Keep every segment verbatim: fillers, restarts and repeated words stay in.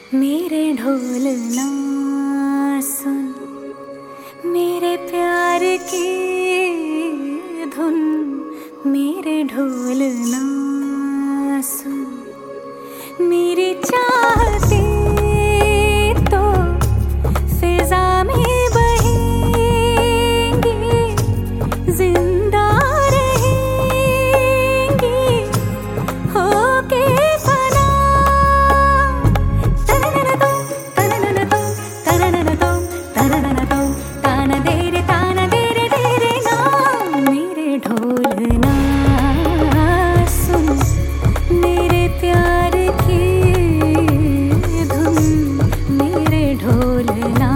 मेरे ढोल ना सुन, मेरे प्यार की धुन। मेरे ढोल ना सुन, मेरी चाहते तो फिजा में बहेंगे, जिंदा रहेंगे होके फना। तनननतो तनननतो तनननतो तनननतो ताना दे रे ताना दे रे दे रे ना। मेरे ढोल ना सुन, मेरे प्यार की धुन। मेरे ढोल ना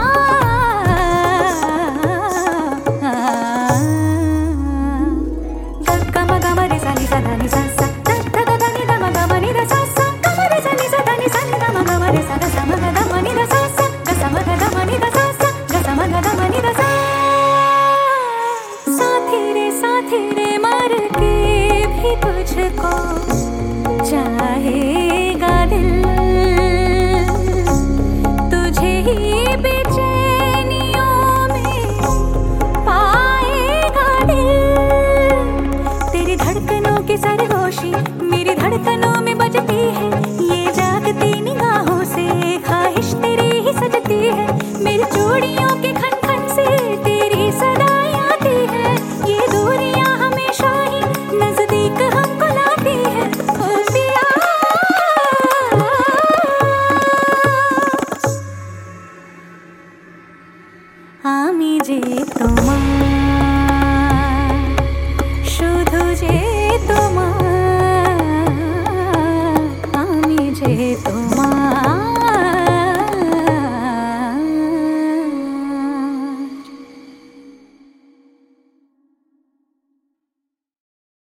गम गम रे सा नि सा धा नि सा सा ध ध ध ध नि ध म ग म नि ध सा सा गम रे सा नि सा धा नि सा नि ध म ग म रे सा ध सा म ग ध म नि ध सा सा ग सा म ग ध म नि ध सा सा ग सा म ग ध म नि ध सा। साथी रे साथी रे मर के भी तुझको चाहेगा दिल, तुझे ही बेचैनियों में पाएगा दिल। तेरी धड़कनों की सरगोशी मेरी धड़कनों में बजती है, ये जागती निगाहों से ख्वाहिश तेरी ही सजती है। मेरी चूड़ियों के खन खन से तेरी सदाएं आती है, ये दूरियां हमेशा ही नजदीक हमको लाती है। ओ पिया আমি যে তোমার